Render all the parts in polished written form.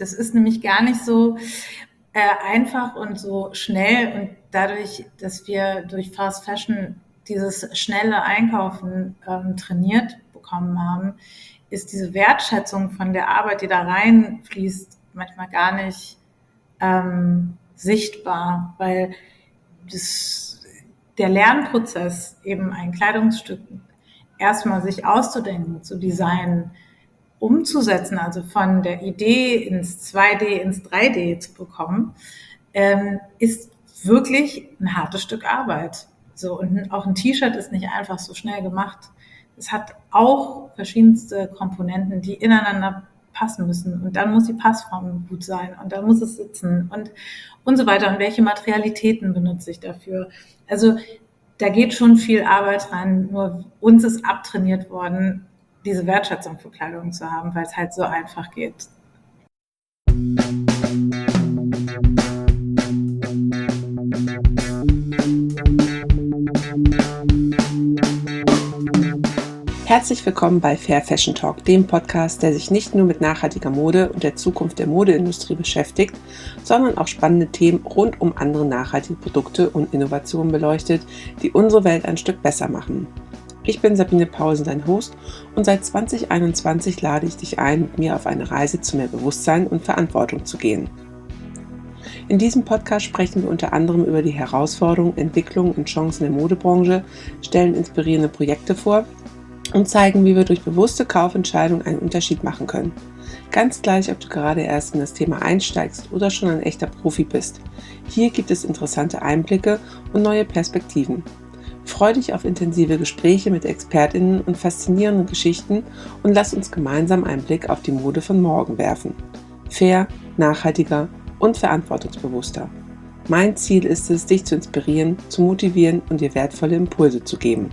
Das ist nämlich gar nicht so einfach und so schnell, und dadurch, dass wir durch Fast Fashion dieses schnelle Einkaufen trainiert bekommen haben, ist diese Wertschätzung von der Arbeit, die da reinfließt, manchmal gar nicht sichtbar, weil der Lernprozess, eben ein Kleidungsstück erstmal sich auszudenken, zu designen, umzusetzen, also von der Idee ins 2D, ins 3D zu bekommen, ist wirklich ein hartes Stück Arbeit. So, und auch ein T-Shirt ist nicht einfach so schnell gemacht. Es hat auch verschiedenste Komponenten, die ineinander passen müssen. Und dann muss die Passform gut sein und dann muss es sitzen und so weiter. Und welche Materialitäten benutze ich dafür? Also da geht schon viel Arbeit rein. Nur uns ist abtrainiert worden, diese Wertschätzung für Kleidung zu haben, weil es halt so einfach geht. Herzlich willkommen bei Fair Fashion Talk, dem Podcast, der sich nicht nur mit nachhaltiger Mode und der Zukunft der Modeindustrie beschäftigt, sondern auch spannende Themen rund um andere nachhaltige Produkte und Innovationen beleuchtet, die unsere Welt ein Stück besser machen. Ich bin Sabine Paulsen, dein Host, und seit 2021 lade ich dich ein, mit mir auf eine Reise zu mehr Bewusstsein und Verantwortung zu gehen. In diesem Podcast sprechen wir unter anderem über die Herausforderungen, Entwicklungen und Chancen der Modebranche, stellen inspirierende Projekte vor und zeigen, wie wir durch bewusste Kaufentscheidungen einen Unterschied machen können. Ganz gleich, ob du gerade erst in das Thema einsteigst oder schon ein echter Profi bist. Hier gibt es interessante Einblicke und neue Perspektiven. Freu dich auf intensive Gespräche mit ExpertInnen und faszinierenden Geschichten und lass uns gemeinsam einen Blick auf die Mode von morgen werfen. Fair, nachhaltiger und verantwortungsbewusster. Mein Ziel ist es, dich zu inspirieren, zu motivieren und dir wertvolle Impulse zu geben.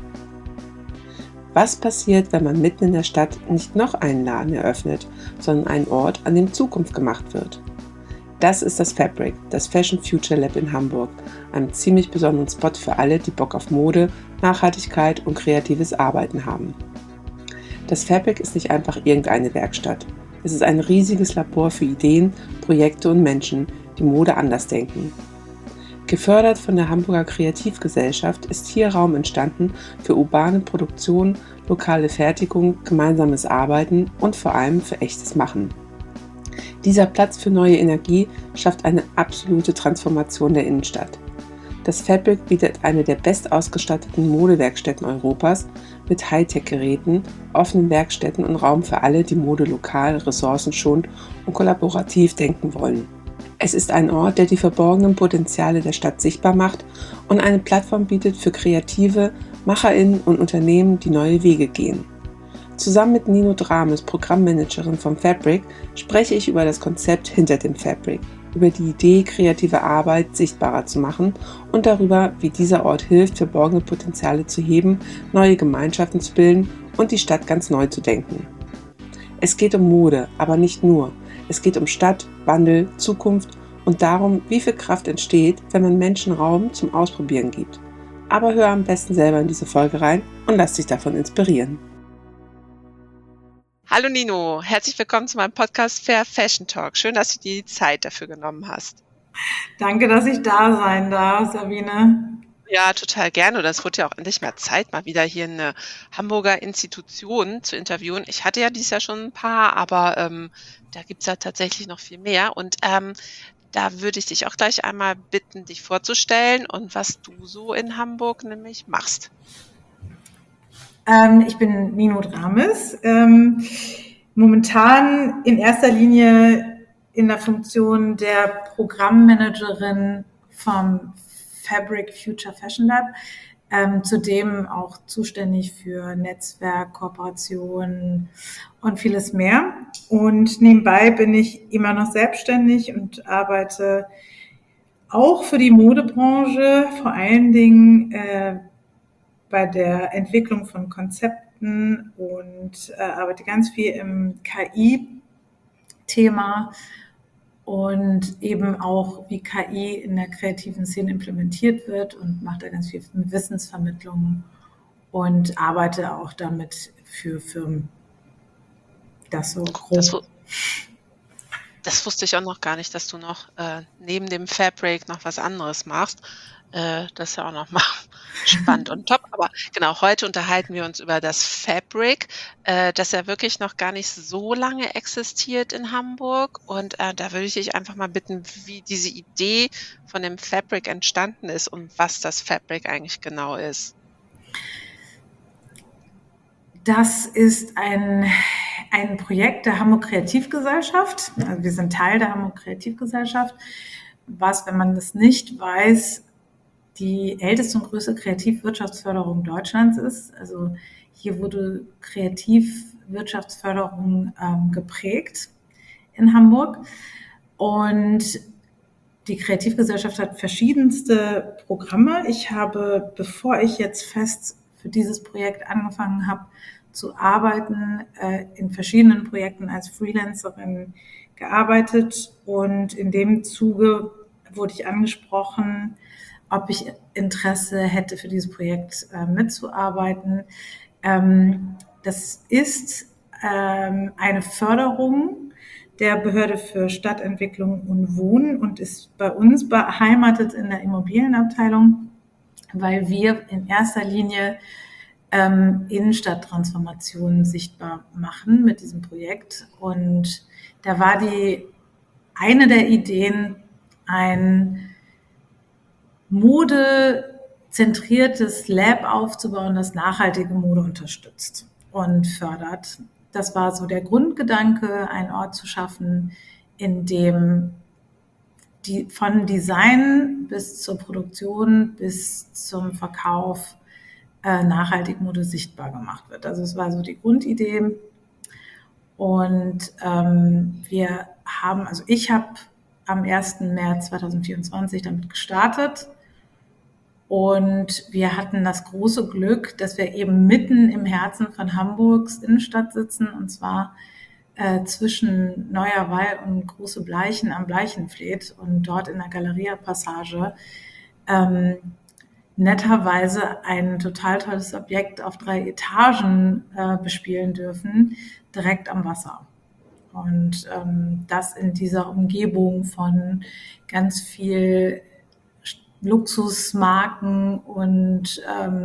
Was passiert, wenn man mitten in der Stadt nicht noch einen Laden eröffnet, sondern einen Ort, an dem Zukunft gemacht wird? Das ist das Fabric, das Fashion Future Lab in Hamburg, einem ziemlich besonderen Spot für alle, die Bock auf Mode, Nachhaltigkeit und kreatives Arbeiten haben. Das Fabric ist nicht einfach irgendeine Werkstatt. Es ist ein riesiges Labor für Ideen, Projekte und Menschen, die Mode anders denken. Gefördert von der Hamburger Kreativgesellschaft ist hier Raum entstanden für urbane Produktion, lokale Fertigung, gemeinsames Arbeiten und vor allem für echtes Machen. Dieser Platz für neue Energie schafft eine absolute Transformation der Innenstadt. Das Fabric bietet eine der bestausgestatteten Modewerkstätten Europas mit Hightech-Geräten, offenen Werkstätten und Raum für alle, die Mode lokal, ressourcenschonend und kollaborativ denken wollen. Es ist ein Ort, der die verborgenen Potenziale der Stadt sichtbar macht und eine Plattform bietet für Kreative, MacherInnen und Unternehmen, die neue Wege gehen. Zusammen mit Nino Drames, Programmmanagerin vom Fabric, spreche ich über das Konzept hinter dem Fabric, über die Idee, kreative Arbeit sichtbarer zu machen und darüber, wie dieser Ort hilft, verborgene Potenziale zu heben, neue Gemeinschaften zu bilden und die Stadt ganz neu zu denken. Es geht um Mode, aber nicht nur. Es geht um Stadt, Wandel, Zukunft und darum, wie viel Kraft entsteht, wenn man Menschen Raum zum Ausprobieren gibt. Aber hör am besten selber in diese Folge rein und lass dich davon inspirieren. Hallo Nino, herzlich willkommen zu meinem Podcast Fair Fashion Talk. Schön, dass du dir die Zeit dafür genommen hast. Danke, dass ich da sein darf, Sabine. Ja, total gerne. Das wurde ja auch endlich mal Zeit, mal wieder hier eine Hamburger Institution zu interviewen. Ich hatte ja dieses Jahr schon ein paar, aber da gibt's ja tatsächlich noch viel mehr. Und da würde ich dich auch gleich einmal bitten, dich vorzustellen und was du so in Hamburg nämlich machst. Ich bin Nino Drames, momentan in erster Linie in der Funktion der Programmmanagerin vom Fabric Future Fashion Lab, zudem auch zuständig für Netzwerk, Kooperation und vieles mehr. Und nebenbei bin ich immer noch selbstständig und arbeite auch für die Modebranche, vor allen Dingen bei der Entwicklung von Konzepten und arbeite ganz viel im KI-Thema und eben auch, wie KI in der kreativen Szene implementiert wird, und mache da ganz viel Wissensvermittlung und arbeite auch damit für Firmen. Das so grob. Das wusste ich auch noch gar nicht, dass du noch neben dem Fabric noch was anderes machst. Das ist ja auch noch mal spannend und top. Aber genau, heute unterhalten wir uns über das Fabric, das ja wirklich noch gar nicht so lange existiert in Hamburg. Und da würde ich dich einfach mal bitten, wie diese Idee von dem Fabric entstanden ist und was das Fabric eigentlich genau ist. Das ist ein Projekt der Hamburg Kreativgesellschaft. Also wir sind Teil der Hamburg Kreativgesellschaft, was, wenn man das nicht weiß, die älteste und größte Kreativwirtschaftsförderung Deutschlands ist. Also hier wurde Kreativwirtschaftsförderung geprägt in Hamburg. Und die Kreativgesellschaft hat verschiedenste Programme. Ich habe, bevor ich jetzt fest für dieses Projekt angefangen habe zu arbeiten, in verschiedenen Projekten als Freelancerin gearbeitet. Und in dem Zuge wurde ich angesprochen, ob ich Interesse hätte, für dieses Projekt mitzuarbeiten. Das ist eine Förderung der Behörde für Stadtentwicklung und Wohnen und ist bei uns beheimatet in der Immobilienabteilung, weil wir in erster Linie Innenstadttransformationen sichtbar machen mit diesem Projekt. Und da war eine der Ideen, ein modezentriertes Lab aufzubauen, das nachhaltige Mode unterstützt und fördert. Das war so der Grundgedanke, einen Ort zu schaffen, in dem von Design bis zur Produktion bis zum Verkauf nachhaltig Mode sichtbar gemacht wird. Also es war so die Grundidee. Und ich habe am 1. März 2024 damit gestartet. Und wir hatten das große Glück, dass wir eben mitten im Herzen von Hamburgs Innenstadt sitzen, und zwar zwischen Neuer Wall und Große Bleichen am Bleichenfleet und dort in der Galeria-Passage netterweise ein total tolles Objekt auf 3 Etagen bespielen dürfen, direkt am Wasser. Und das in dieser Umgebung von ganz viel Luxusmarken und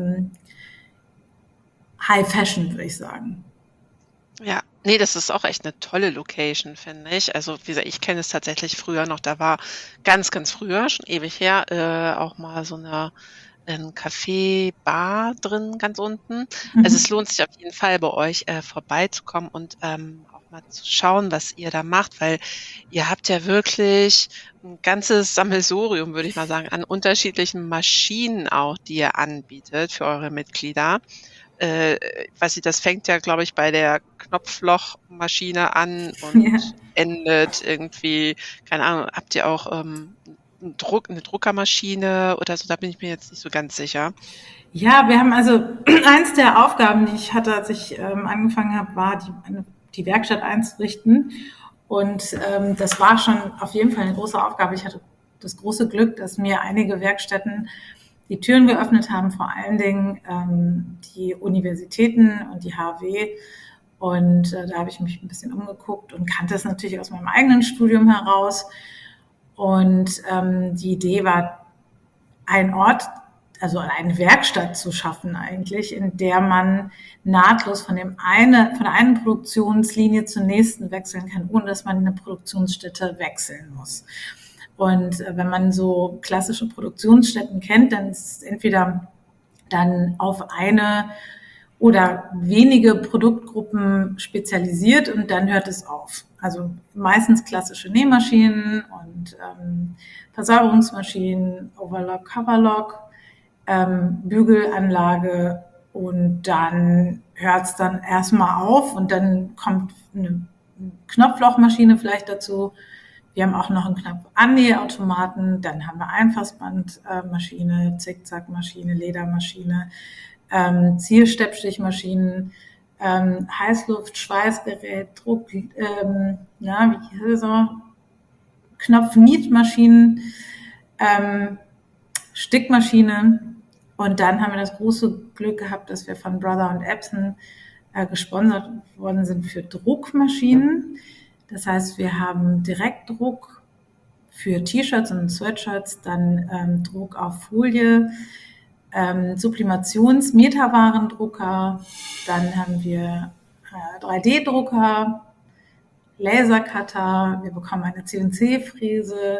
High Fashion, würde ich sagen. Ja, nee, das ist auch echt eine tolle Location, finde ich. Also, wie gesagt, ich kenne es tatsächlich früher noch, da war ganz, ganz früher, schon ewig her, auch mal so 'n Café, Bar drin ganz unten. Also, es lohnt sich auf jeden Fall, bei euch, vorbeizukommen und, auch mal zu schauen, was ihr da macht, weil ihr habt ja wirklich ein ganzes Sammelsurium, würde ich mal sagen, an unterschiedlichen Maschinen auch, die ihr anbietet für eure Mitglieder. Weiß ich, das fängt ja, glaube ich, bei der Knopflochmaschine an Ja. und endet irgendwie, keine Ahnung, habt ihr auch, 'ne Druckermaschine oder so? Da bin ich mir jetzt nicht so ganz sicher. Ja, wir haben also eins der Aufgaben, die ich hatte, als ich angefangen habe, war die Werkstatt einzurichten. Und das war schon auf jeden Fall eine große Aufgabe. Ich hatte das große Glück, dass mir einige Werkstätten die Türen geöffnet haben, vor allen Dingen die Universitäten und die HW. Und da habe ich mich ein bisschen umgeguckt und kannte es natürlich aus meinem eigenen Studium heraus. Und die Idee war, ein Ort, also eine Werkstatt zu schaffen eigentlich, in der man nahtlos von der einen Produktionslinie zur nächsten wechseln kann, ohne dass man eine Produktionsstätte wechseln muss. Und wenn man so klassische Produktionsstätten kennt, dann ist es entweder dann auf eine oder wenige Produktgruppen spezialisiert und dann hört es auf. Also meistens klassische Nähmaschinen und Versäuberungsmaschinen, Overlock, Coverlock, Bügelanlage, und dann hört es dann erstmal auf und dann kommt eine Knopflochmaschine vielleicht dazu. Wir haben auch noch einen Knopf-Annähautomaten, dann haben wir Einfassbandmaschine, Zickzackmaschine, Ledermaschine, Zielsteppstichmaschinen, Heißluft, Schweißgerät, Druck, Knopf-Nietmaschinen, Stickmaschine. Und dann haben wir das große Glück gehabt, dass wir von Brother und Epson gesponsert worden sind für Druckmaschinen. Das heißt, wir haben Direktdruck für T-Shirts und Sweatshirts, dann Druck auf Folie, Sublimations-Metawarendrucker, dann haben wir 3D-Drucker, Lasercutter, wir bekommen eine CNC-Fräse.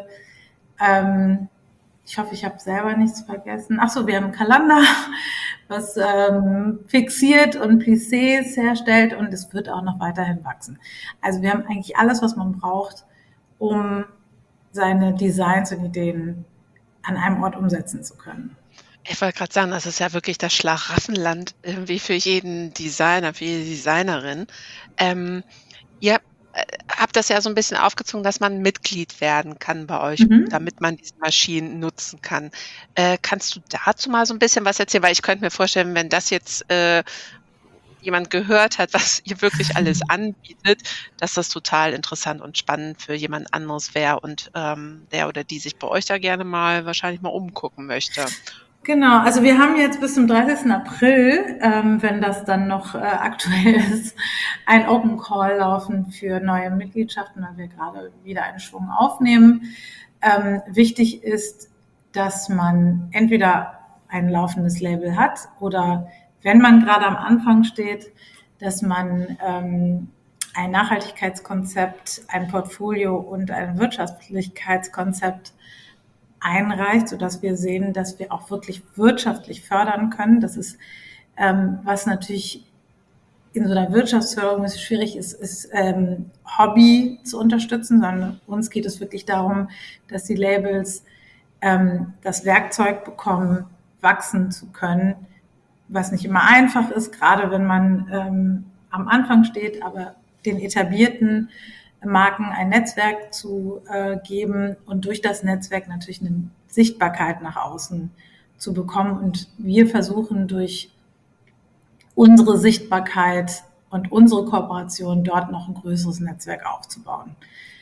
Ich hoffe, ich habe selber nichts vergessen. Ach so, wir haben einen Kalender, was fixiert und Plissés herstellt, und es wird auch noch weiterhin wachsen. Also wir haben eigentlich alles, was man braucht, um seine Designs und Ideen an einem Ort umsetzen zu können. Ich wollte gerade sagen, das ist ja wirklich das Schlaraffenland irgendwie für jeden Designer, für jede Designerin. Ihr habt das ja so ein bisschen aufgezogen, dass man Mitglied werden kann bei euch, damit man diese Maschinen nutzen kann. Kannst du dazu mal so ein bisschen was erzählen? Weil ich könnte mir vorstellen, wenn das jetzt jemand gehört hat, was ihr wirklich alles anbietet, dass das total interessant und spannend für jemand anderes wäre und der oder die sich bei euch da gerne mal wahrscheinlich mal umgucken möchte. Genau, also wir haben jetzt bis zum 30. April, wenn das dann noch aktuell ist, ein Open Call laufen für neue Mitgliedschaften, weil wir gerade wieder einen Schwung aufnehmen. Wichtig ist, dass man entweder ein laufendes Label hat oder, wenn man gerade am Anfang steht, dass man ein Nachhaltigkeitskonzept, ein Portfolio und ein Wirtschaftlichkeitskonzept einreicht, sodass wir sehen, dass wir auch wirklich wirtschaftlich fördern können. Das ist, was natürlich in so einer Wirtschaftsförderung ist schwierig ist Hobby zu unterstützen, sondern uns geht es wirklich darum, dass die Labels das Werkzeug bekommen, wachsen zu können, was nicht immer einfach ist, gerade wenn man am Anfang steht, aber den etablierten Marken ein Netzwerk zu geben und durch das Netzwerk natürlich eine Sichtbarkeit nach außen zu bekommen. Und wir versuchen durch unsere Sichtbarkeit und unsere Kooperation dort noch ein größeres Netzwerk aufzubauen.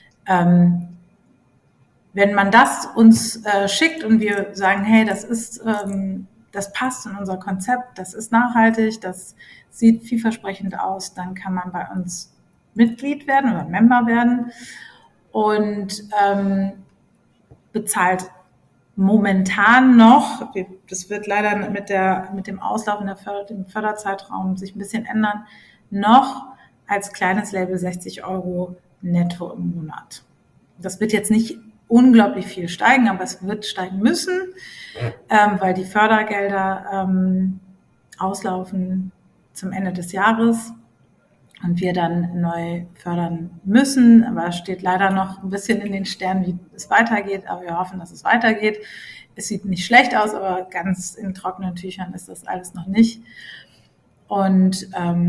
Wenn man das uns schickt und wir sagen, hey, das passt in unser Konzept, das ist nachhaltig, das sieht vielversprechend aus, dann kann man bei uns Mitglied werden oder Member werden und bezahlt momentan noch, das wird leider mit dem Auslaufen dem Förderzeitraum sich ein bisschen ändern, noch als kleines Label 60 € netto im Monat. Das wird jetzt nicht unglaublich viel steigen, aber es wird steigen müssen, weil die Fördergelder auslaufen zum Ende des Jahres und wir dann neu fördern müssen. Aber es steht leider noch ein bisschen in den Sternen, wie es weitergeht, aber wir hoffen, dass es weitergeht. Es sieht nicht schlecht aus, aber ganz in trockenen Tüchern ist das alles noch nicht. Und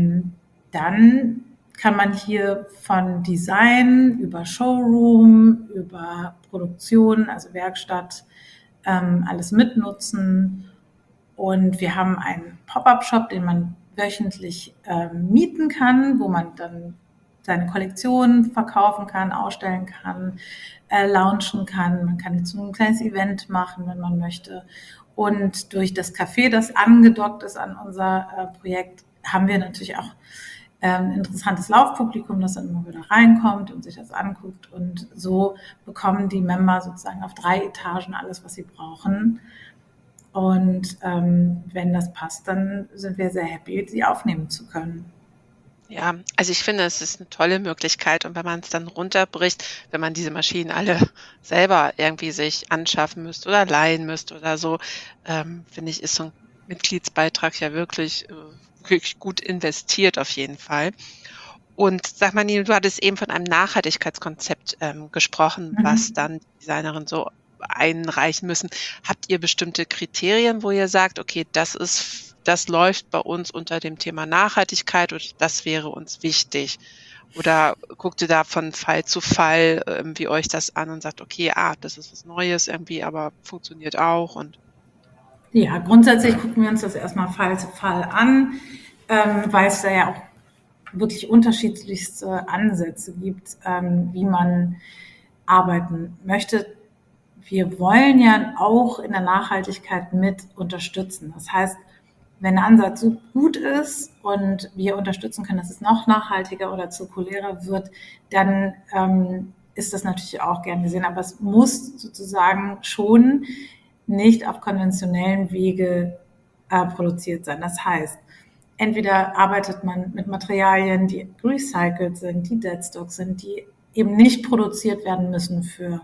dann kann man hier von Design über Showroom, über Produktion, also Werkstatt, alles mitnutzen. Und wir haben einen Pop-up-Shop, den man wöchentlich mieten kann, wo man dann seine Kollektion verkaufen kann, ausstellen kann, launchen kann. Man kann jetzt so ein kleines Event machen, wenn man möchte. Und durch das Café, das angedockt ist an unser Projekt, haben wir natürlich auch interessantes Laufpublikum, das dann immer wieder reinkommt und sich das anguckt. Und so bekommen die Member sozusagen auf 3 Etagen alles, was sie brauchen. Und wenn das passt, dann sind wir sehr happy, sie aufnehmen zu können. Ja, also ich finde, es ist eine tolle Möglichkeit, und wenn man es dann runterbricht, wenn man diese Maschinen alle selber irgendwie sich anschaffen müsste oder leihen müsste oder so, finde ich, ist so ein Mitgliedsbeitrag ja wirklich gut investiert auf jeden Fall. Und sag mal, Nino, du hattest eben von einem Nachhaltigkeitskonzept gesprochen, was dann die Designerinnen so einreichen müssen. Habt ihr bestimmte Kriterien, wo ihr sagt, okay, das läuft bei uns unter dem Thema Nachhaltigkeit und das wäre uns wichtig? Oder guckt ihr da von Fall zu Fall irgendwie euch das an und sagt, okay, das ist was Neues irgendwie, aber funktioniert auch? Und Ja, grundsätzlich gucken wir uns das erstmal Fall zu Fall an, weil es da ja auch wirklich unterschiedlichste Ansätze gibt, wie man arbeiten möchte. Wir wollen ja auch in der Nachhaltigkeit mit unterstützen. Das heißt, wenn der Ansatz so gut ist und wir unterstützen können, dass es noch nachhaltiger oder zirkulärer wird, dann ist das natürlich auch gern gesehen. Aber es muss sozusagen schon nicht auf konventionellen Wege produziert sein. Das heißt, entweder arbeitet man mit Materialien, die recycelt sind, die Deadstock sind, die eben nicht produziert werden müssen für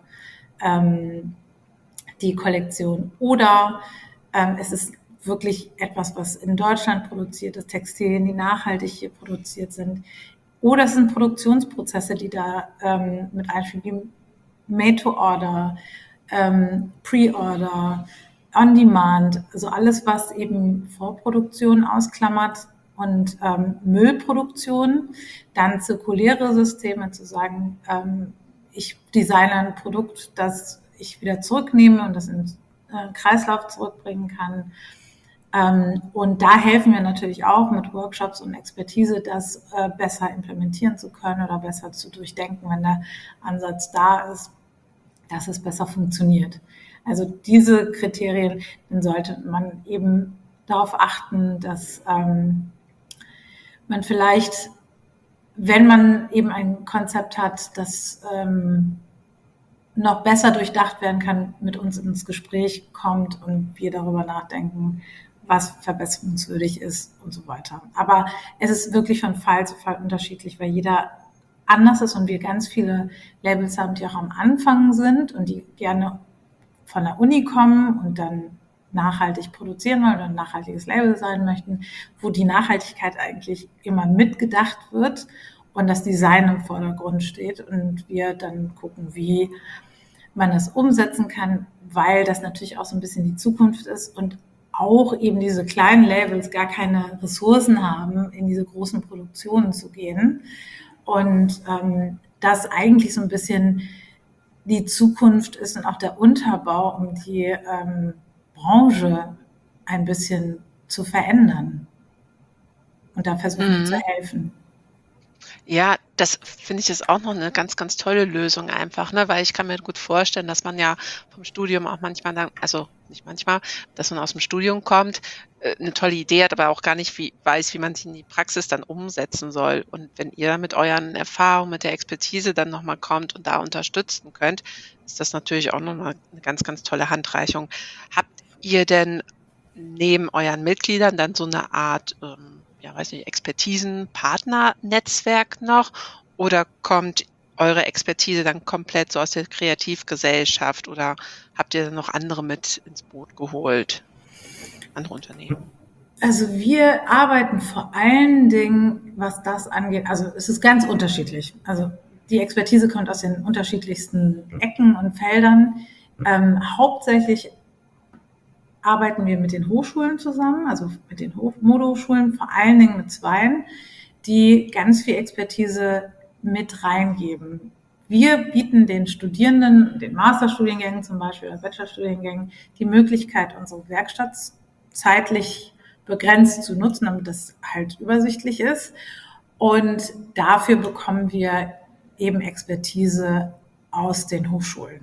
die Kollektion, oder es ist wirklich etwas, was in Deutschland produziert ist, Textilien, die nachhaltig hier produziert sind. Oder es sind Produktionsprozesse, die da mit einspielen, wie Made-to-Order, Pre-Order, On-Demand, also alles, was eben Vorproduktion ausklammert und Müllproduktion, dann zirkuläre Systeme zu sagen, ich designe ein Produkt, das ich wieder zurücknehme und das in den Kreislauf zurückbringen kann. Und da helfen wir natürlich auch mit Workshops und Expertise, das besser implementieren zu können oder besser zu durchdenken, wenn der Ansatz da ist, dass es besser funktioniert. Also diese Kriterien, dann sollte man eben darauf achten, dass man vielleicht, wenn man eben ein Konzept hat, das noch besser durchdacht werden kann, mit uns ins Gespräch kommt und wir darüber nachdenken, was verbesserungswürdig ist und so weiter. Aber es ist wirklich von Fall zu Fall unterschiedlich, weil jeder anders ist und wir ganz viele Labels haben, die auch am Anfang sind und die gerne von der Uni kommen und dann nachhaltig produzieren wollen oder ein nachhaltiges Label sein möchten, wo die Nachhaltigkeit eigentlich immer mitgedacht wird und das Design im Vordergrund steht und wir dann gucken, wie man das umsetzen kann, weil das natürlich auch so ein bisschen die Zukunft ist und auch eben diese kleinen Labels gar keine Ressourcen haben, in diese großen Produktionen zu gehen. Und das eigentlich so ein bisschen die Zukunft ist und auch der Unterbau, um die Branche ein bisschen zu verändern. Und da versuchen wir zu helfen. Ja, das finde ich ist auch noch eine ganz, ganz tolle Lösung einfach, ne? Weil ich kann mir gut vorstellen, dass man ja vom Studium auch manchmal dann nicht manchmal, dass man aus dem Studium kommt, 'ne tolle Idee hat, aber auch gar nicht weiß, wie man sie in die Praxis dann umsetzen soll. Und wenn ihr mit euren Erfahrungen, mit der Expertise dann noch mal kommt und da unterstützen könnt, ist das natürlich auch noch mal 'ne ganz, ganz tolle Handreichung. Habt ihr denn neben euren Mitgliedern dann so eine Art, ja, weiß nicht, Expertisen-Partnernetzwerk noch? Oder kommt eure Expertise dann komplett so aus der Kreativgesellschaft oder habt ihr dann noch andere mit ins Boot geholt, andere Unternehmen? Also wir arbeiten vor allen Dingen, was das angeht, also es ist ganz unterschiedlich. Also die Expertise kommt aus den unterschiedlichsten Ecken und Feldern. Hauptsächlich arbeiten wir mit den Hochschulen zusammen, also mit den Modehochschulen, vor allen Dingen mit zweien, die ganz viel Expertise mit reingeben. Wir bieten den Studierenden, den Masterstudiengängen zum Beispiel oder Bachelorstudiengängen, die Möglichkeit, unsere Werkstatt zeitlich begrenzt zu nutzen, damit das halt übersichtlich ist. Und dafür bekommen wir eben Expertise aus den Hochschulen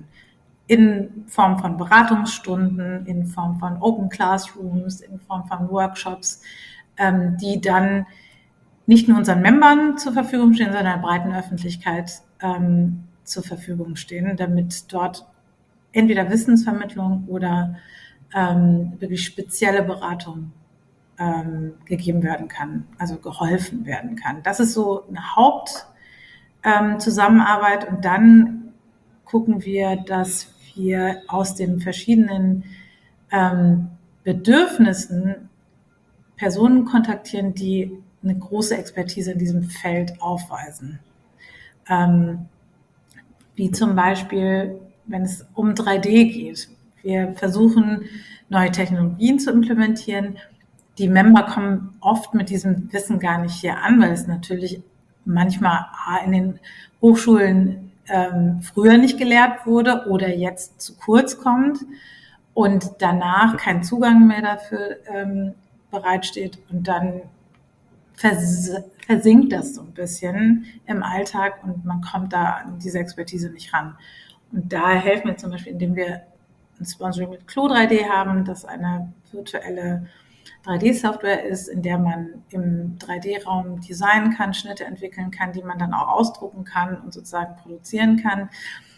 in Form von Beratungsstunden, in Form von Open Classrooms, in Form von Workshops, die dann nicht nur unseren Membern zur Verfügung stehen, sondern der breiten Öffentlichkeit zur Verfügung stehen, damit dort entweder Wissensvermittlung oder wirklich spezielle Beratung gegeben werden kann, also geholfen werden kann. Das ist so eine Hauptzusammenarbeit und dann gucken wir, dass wir aus den verschiedenen Bedürfnissen Personen kontaktieren, die eine große Expertise in diesem Feld aufweisen. Wie zum Beispiel, wenn es um 3D geht. Wir versuchen, neue Technologien zu implementieren. Die Member kommen oft mit diesem Wissen gar nicht hier an, weil es natürlich manchmal in den Hochschulen früher nicht gelehrt wurde oder jetzt zu kurz kommt und danach kein Zugang mehr dafür bereitsteht und dann versinkt das so ein bisschen im Alltag und man kommt da an diese Expertise nicht ran. Und da helfen wir zum Beispiel, indem wir ein Sponsoring mit Clo3D haben, das eine virtuelle 3D-Software ist, in der man im 3D-Raum designen kann, Schnitte entwickeln kann, die man dann auch ausdrucken kann und sozusagen produzieren kann.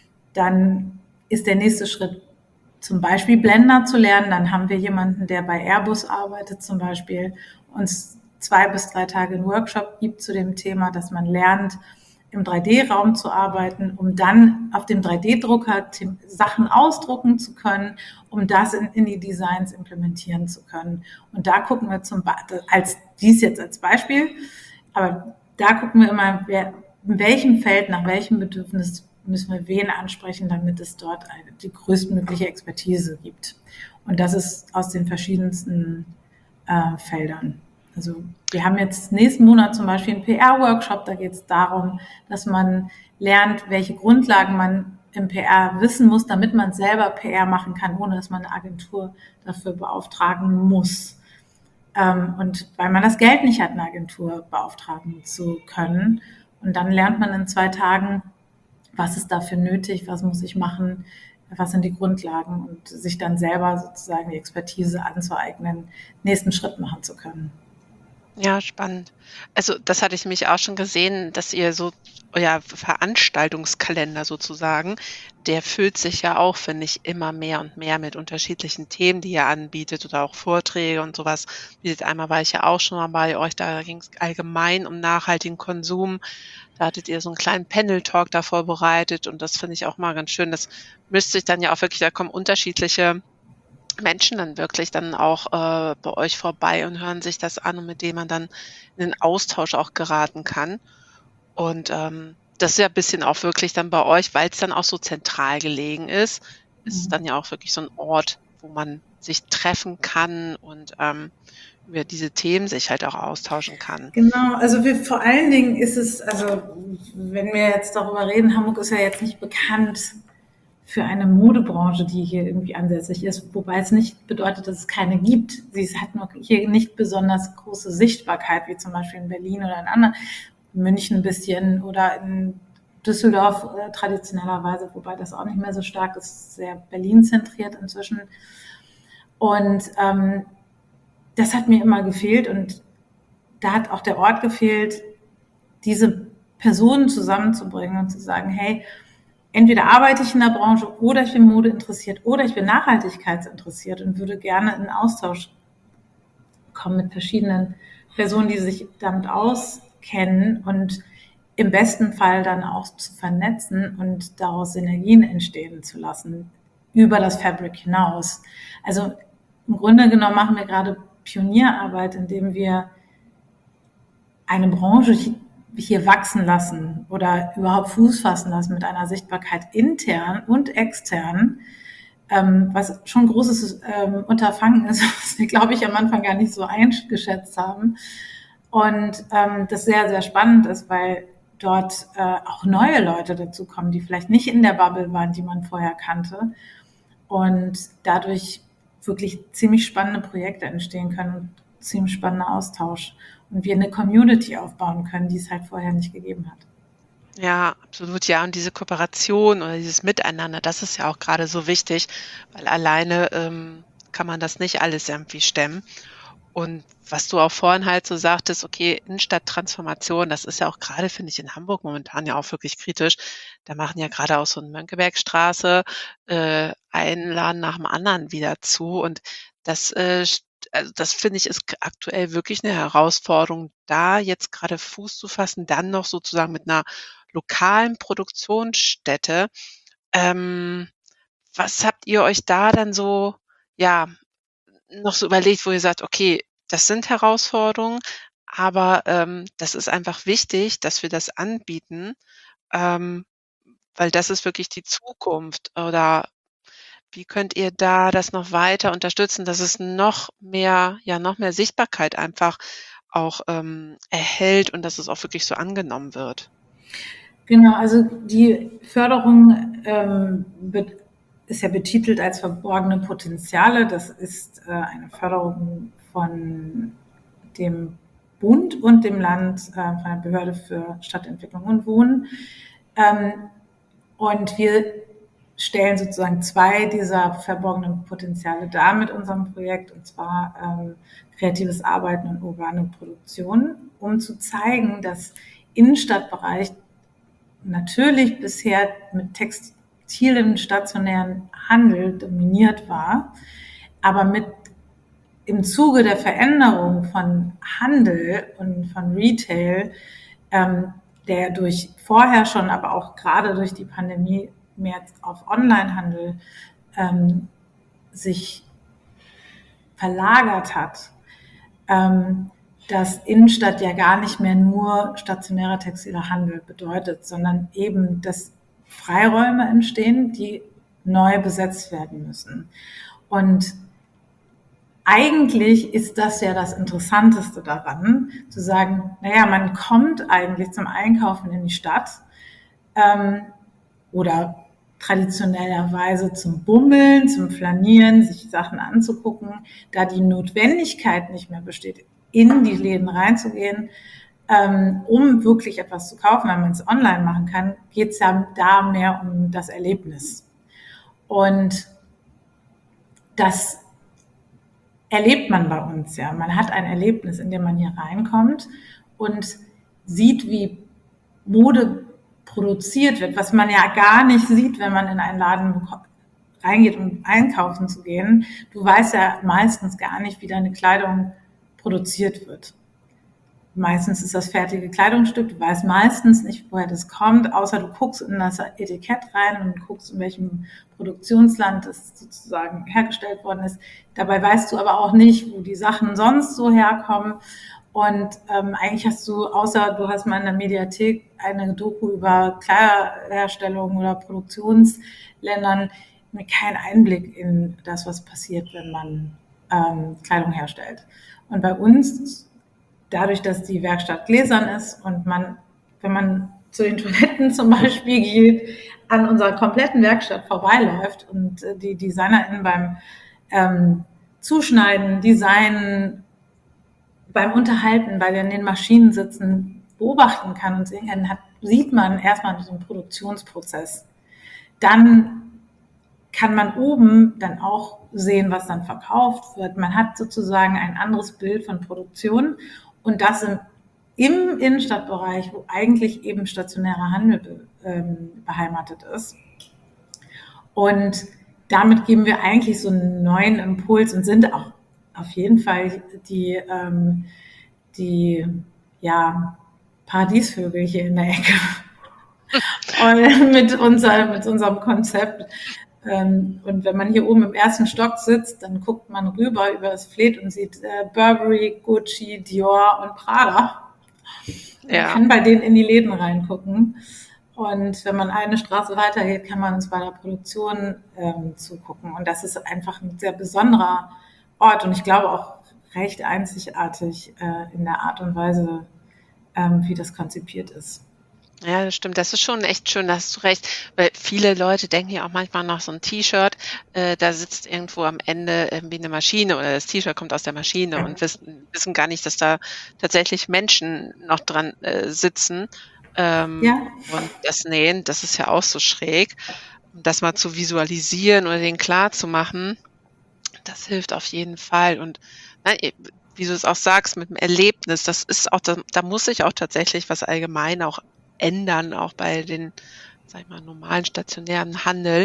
Dann ist der nächste Schritt zum Beispiel Blender zu lernen. Dann haben wir jemanden, der bei Airbus arbeitet zum Beispiel, uns 2 bis 3 Tage einen Workshop gibt zu dem Thema, dass man lernt, im 3D-Raum zu arbeiten, um dann auf dem 3D-Drucker Sachen ausdrucken zu können, um das in die Designs implementieren zu können. Und da gucken wir dies jetzt als Beispiel, aber da gucken wir immer, in welchem Feld, nach welchem Bedürfnis müssen wir wen ansprechen, damit es dort die größtmögliche Expertise gibt. Und das ist aus den verschiedensten Feldern. Also wir haben jetzt nächsten Monat zum Beispiel einen PR-Workshop, da geht es darum, dass man lernt, welche Grundlagen man im PR wissen muss, damit man selber PR machen kann, ohne dass man eine Agentur dafür beauftragen muss. Und weil man das Geld nicht hat, eine Agentur beauftragen zu können. Und dann lernt man in 2 Tagen, was ist dafür nötig, was muss ich machen, was sind die Grundlagen und sich dann selber sozusagen die Expertise anzueignen, nächsten Schritt machen zu können. Ja, spannend. Also, das hatte ich nämlich auch schon gesehen, dass ihr so euer Veranstaltungskalender sozusagen, der füllt sich ja auch, finde ich, immer mehr und mehr mit unterschiedlichen Themen, die ihr anbietet oder auch Vorträge und sowas bietet. Einmal war ich ja auch schon mal bei euch, da ging es allgemein um nachhaltigen Konsum. Da hattet ihr so einen kleinen Panel-Talk da vorbereitet und das finde ich auch mal ganz schön. Das mischt sich dann ja auch wirklich, da kommen unterschiedliche Menschen dann wirklich dann auch, bei euch vorbei und hören sich das an und mit denen man dann in den Austausch auch geraten kann. Und, das ist ja ein bisschen auch wirklich dann bei euch, weil es dann auch so zentral gelegen ist es dann ja auch wirklich so ein Ort, wo man sich treffen kann und, über diese Themen sich halt auch austauschen kann. Genau, also vor allen Dingen ist es, also wenn wir jetzt darüber reden, Hamburg ist ja jetzt nicht bekannt für eine Modebranche, die hier irgendwie ansässig ist, wobei es nicht bedeutet, dass es keine gibt. Sie hat nur hier nicht besonders große Sichtbarkeit, wie zum Beispiel in Berlin oder in anderen, München ein bisschen oder in Düsseldorf traditionellerweise, wobei das auch nicht mehr so stark ist, sehr Berlin zentriert inzwischen. Und das hat mir immer gefehlt und da hat auch der Ort gefehlt, diese Personen zusammenzubringen und zu sagen, hey, entweder arbeite ich in der Branche oder ich bin Mode interessiert oder ich bin nachhaltigkeitsinteressiert und würde gerne in Austausch kommen mit verschiedenen Personen, die sich damit auskennen und im besten Fall dann auch zu vernetzen und daraus Synergien entstehen zu lassen über das Fabric hinaus. Also im Grunde genommen machen wir gerade Pionierarbeit, indem wir eine Branche hier wachsen lassen oder überhaupt Fuß fassen lassen mit einer Sichtbarkeit intern und extern, was schon ein großes Unterfangen ist, was wir, glaube ich, am Anfang gar nicht so eingeschätzt haben. Und das sehr, sehr spannend ist, weil dort auch neue Leute dazukommen, die vielleicht nicht in der Bubble waren, die man vorher kannte. Und dadurch wirklich ziemlich spannende Projekte entstehen können und ziemlich spannender Austausch. Und wir eine Community aufbauen können, die es halt vorher nicht gegeben hat. Ja, absolut, ja. Und diese Kooperation oder dieses Miteinander, das ist ja auch gerade so wichtig, weil alleine, kann man das nicht alles irgendwie stemmen. Und was du auch vorhin halt so sagtest, okay, Innenstadttransformation, das ist ja auch gerade, finde ich, in Hamburg momentan ja auch wirklich kritisch. Da machen ja gerade auch so 'n Mönckebergstraße, einen Laden nach dem anderen wieder zu und das, also, das finde ich, ist aktuell wirklich eine Herausforderung, da jetzt gerade Fuß zu fassen, dann noch sozusagen mit einer lokalen Produktionsstätte. Ähm, was habt ihr euch da dann so, ja, noch so überlegt, wo ihr sagt: „Okay, das sind Herausforderungen, aber, das ist einfach wichtig, dass wir das anbieten, ähm, weil das ist wirklich die Zukunft.“ Oder wie könnt ihr da das noch weiter unterstützen, dass es noch mehr, ja, noch mehr Sichtbarkeit einfach auch, erhält und dass es auch wirklich so angenommen wird? Genau, also die Förderung ist ja betitelt als verborgene Potenziale. Das ist eine Förderung von dem Bund und dem Land, von der Behörde für Stadtentwicklung und Wohnen. Und wir stellen sozusagen zwei dieser verborgenen Potenziale dar mit unserem Projekt, und zwar kreatives Arbeiten und urbane Produktion, um zu zeigen, dass Innenstadtbereich natürlich bisher mit textilem stationären Handel dominiert war, aber im Zuge der Veränderung von Handel und von Retail, der durch vorher schon, aber auch gerade durch die Pandemie mehr auf Onlinehandel sich verlagert hat, dass Innenstadt ja gar nicht mehr nur stationärer textiler Handel bedeutet, sondern eben, dass Freiräume entstehen, die neu besetzt werden müssen. Und eigentlich ist das ja das Interessanteste daran, zu sagen, naja, man kommt eigentlich zum Einkaufen in die Stadt oder traditionellerweise zum Bummeln, zum Flanieren, sich Sachen anzugucken, da die Notwendigkeit nicht mehr besteht, in die Läden reinzugehen, um wirklich etwas zu kaufen, wenn man es online machen kann, geht es ja da mehr um das Erlebnis. Und das erlebt man bei uns ja. Man hat ein Erlebnis, in dem man hier reinkommt und sieht, wie Mode produziert wird, was man ja gar nicht sieht, wenn man in einen Laden reingeht, um einkaufen zu gehen. Du weißt ja meistens gar nicht, wie deine Kleidung produziert wird. Meistens ist das fertige Kleidungsstück, du weißt meistens nicht, woher das kommt, außer du guckst in das Etikett rein und guckst, in welchem Produktionsland es sozusagen hergestellt worden ist. Dabei weißt du aber auch nicht, wo die Sachen sonst so herkommen. Und eigentlich hast du, außer du hast mal in der Mediathek eine Doku über Kleiderherstellung oder Produktionsländern, keinen Einblick in das, was passiert, wenn man Kleidung herstellt. Und bei uns, dadurch, dass die Werkstatt gläsern ist und man, wenn man zu den Toiletten zum Beispiel geht, an unserer kompletten Werkstatt vorbeiläuft und die DesignerInnen beim Zuschneiden, Designen, beim Unterhalten, bei den Maschinen sitzen, beobachten kann und sehen kann, sieht man erstmal so einen Produktionsprozess. Dann kann man oben dann auch sehen, was dann verkauft wird. Man hat sozusagen ein anderes Bild von Produktion, und das im Innenstadtbereich, wo eigentlich eben stationärer Handel beheimatet ist. Und damit geben wir eigentlich so einen neuen Impuls und sind auch auf jeden Fall die Paradiesvögel hier in der Ecke. Und mit unserem Konzept. Und wenn man hier oben im ersten Stock sitzt, dann guckt man rüber über das Fleet und sieht Burberry, Gucci, Dior und Prada. Man kann bei denen in die Läden reingucken. Und wenn man eine Straße weitergeht, kann man uns bei der Produktion zugucken. Und das ist einfach ein sehr besonderer Ort und ich glaube auch recht einzigartig in der Art und Weise, wie das konzipiert ist. Ja, das stimmt. Das ist schon echt schön, da hast du recht. Weil viele Leute denken ja auch manchmal nach so ein T-Shirt, da sitzt irgendwo am Ende irgendwie eine Maschine oder das T-Shirt kommt aus der Maschine und wissen gar nicht, dass da tatsächlich Menschen noch dran sitzen und das nähen. Das ist ja auch so schräg. Das mal zu visualisieren oder denen klar zu machen, das hilft auf jeden Fall. Und wie du es auch sagst, mit dem Erlebnis, das ist auch, da muss sich auch tatsächlich was allgemein auch ändern, auch bei den, sag ich mal, normalen stationären Handel,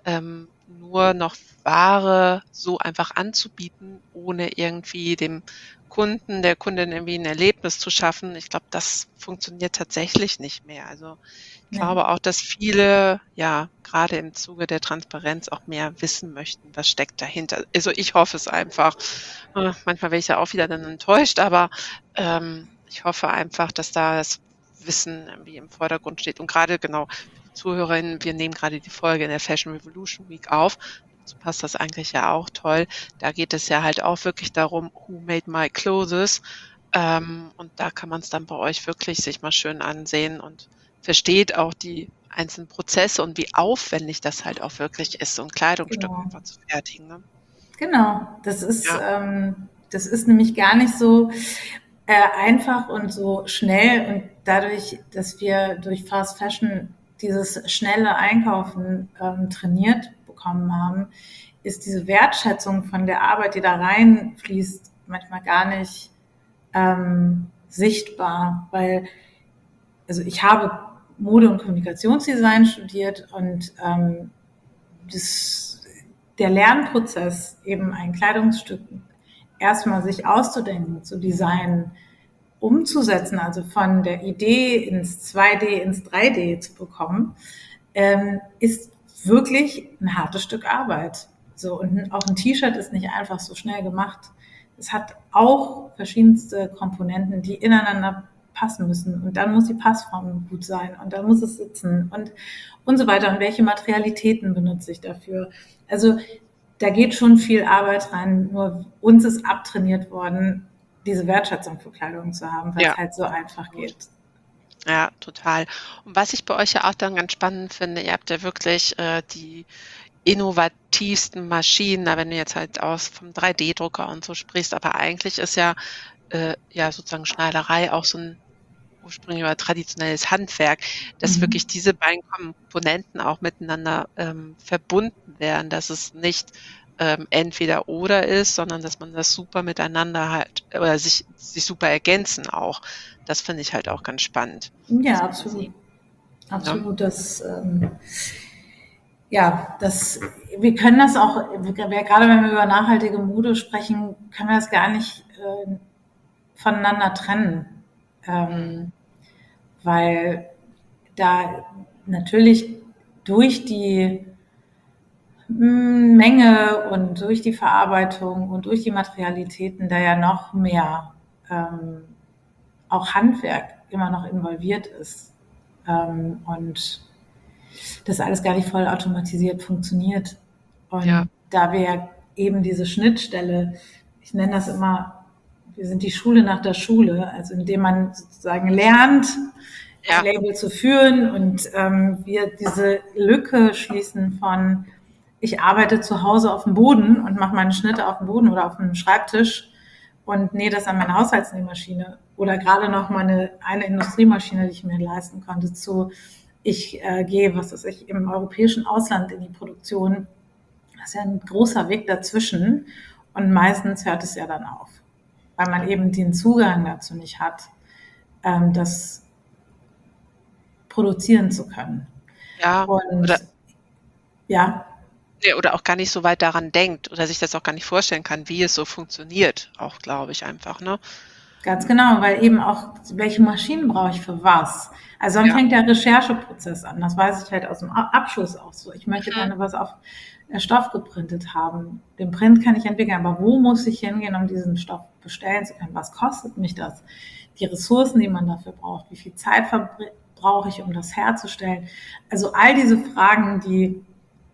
nur noch Ware so einfach anzubieten, ohne irgendwie dem Kunden, der Kundin irgendwie ein Erlebnis zu schaffen. Ich glaube, das funktioniert tatsächlich nicht mehr. Also ich glaube auch, dass viele, ja, gerade im Zuge der Transparenz auch mehr wissen möchten, was steckt dahinter. Also ich hoffe es einfach. Manchmal werde ich ja auch wieder dann enttäuscht, aber ich hoffe einfach, dass da das Wissen irgendwie im Vordergrund steht. Und gerade genau für die Zuhörerinnen, wir nehmen gerade die Folge in der Fashion Revolution Week auf. So passt das eigentlich ja auch toll. Da geht es ja halt auch wirklich darum, who made my clothes? Und da kann man es dann bei euch wirklich sich mal schön ansehen und versteht auch die einzelnen Prozesse und wie aufwendig das halt auch wirklich ist, so ein Kleidungsstück einfach zu fertigen. Ne? Genau, das ist nämlich gar nicht so einfach und so schnell, und dadurch, dass wir durch Fast Fashion dieses schnelle Einkaufen trainiert bekommen haben, ist diese Wertschätzung von der Arbeit, die da reinfließt, manchmal gar nicht sichtbar, weil also ich habe Mode- und Kommunikationsdesign studiert und der Lernprozess, eben ein Kleidungsstück erstmal sich auszudenken, zu designen, umzusetzen, also von der Idee ins 2D, ins 3D zu bekommen, ist wirklich ein hartes Stück Arbeit. So, und auch ein T-Shirt ist nicht einfach so schnell gemacht. Es hat auch verschiedenste Komponenten, die ineinander passen müssen. Und dann muss die Passform gut sein und dann muss es sitzen und so weiter. Und welche Materialitäten benutze ich dafür? Also da geht schon viel Arbeit rein. Nur uns ist abtrainiert worden, diese Wertschätzung für Kleidung zu haben, weil es Ja, halt so einfach geht. ja, total. Und was ich bei euch ja auch dann ganz spannend finde, ihr habt ja wirklich die innovativsten Maschinen, wenn du jetzt halt vom 3D-Drucker und so sprichst, aber eigentlich ist ja sozusagen Schneiderei auch so ein ursprünglich oder traditionelles Handwerk, dass wirklich diese beiden Komponenten auch miteinander verbunden werden, dass es nicht entweder oder ist, sondern dass man das super miteinander halt oder sich super ergänzen auch. Das finde ich halt auch ganz spannend. Ja, absolut. Absolut. Wir können das auch, gerade wenn wir über nachhaltige Mode sprechen, können wir das gar nicht voneinander trennen. Weil da natürlich durch die Menge und durch die Verarbeitung und durch die Materialitäten da ja noch mehr auch Handwerk immer noch involviert ist und das alles gar nicht voll automatisiert funktioniert. Und Ja. da wir ja eben diese Schnittstelle, ich nenne das immer, wir sind die Schule nach der Schule, also indem man sozusagen lernt, ein Label zu führen und wir diese Lücke schließen von, ich arbeite zu Hause auf dem Boden und mache meine Schnitte auf dem Boden oder auf dem Schreibtisch und nähe das an meine Haushaltsnähmaschine oder gerade noch mal eine Industriemaschine, die ich mir leisten konnte, ich gehe, was weiß ich, im europäischen Ausland in die Produktion. Das ist ja ein großer Weg dazwischen und meistens hört es ja dann auf, weil man eben den Zugang dazu nicht hat, das produzieren zu können. Ja, und ja. Oder auch gar nicht so weit daran denkt oder sich das auch gar nicht vorstellen kann, wie es so funktioniert, auch glaube ich einfach, ne? Ganz genau, weil eben auch, welche Maschinen brauche ich für was? Also dann fängt der Rechercheprozess an. Das weiß ich halt aus dem Abschluss auch so. Ich möchte gerne was auf Stoff geprintet haben. Den Print kann ich entwickeln, aber wo muss ich hingehen, um diesen Stoff bestellen zu können? Was kostet mich das? Die Ressourcen, die man dafür braucht, wie viel Zeit brauche ich, um das herzustellen? Also all diese Fragen, die